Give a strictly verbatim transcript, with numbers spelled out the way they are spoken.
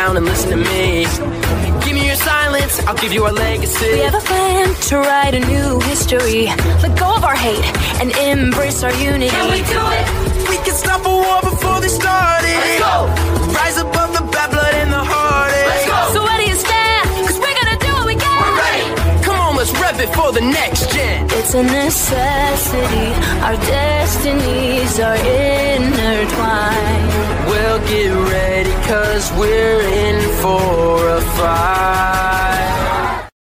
down and listen to me. Give me your silence, I'll give you our legacy. We have a plan to write a new history. Let go of our hate and embrace our unity. Can we do it? We can stop a war before they started. Let's go! Rise above the bad blood and the heartache. Let's go! So where do you stand? Cause we're gonna do what we can. We're ready! Come on, let's rep it for the next gen. It's a necessity. Our destinies are intertwined. We'll get ready cause we're in for a fight.